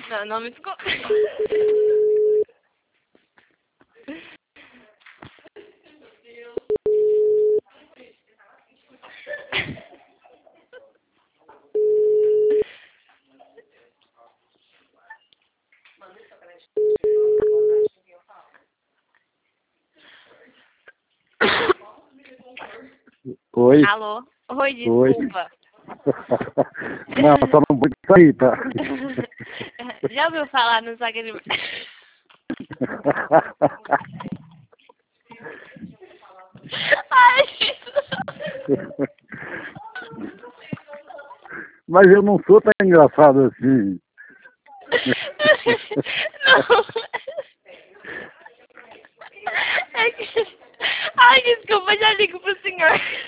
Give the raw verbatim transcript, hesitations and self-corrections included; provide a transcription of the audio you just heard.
Não, não me desculpa. Oi. Alô? Oi, Oi. desculpa. Não, só não vou sair, tá? Já ouviu falar no Zagreb? Ai, Mas eu não sou tão engraçado assim. não. É que... Ai, desculpa, já ligo pro senhor.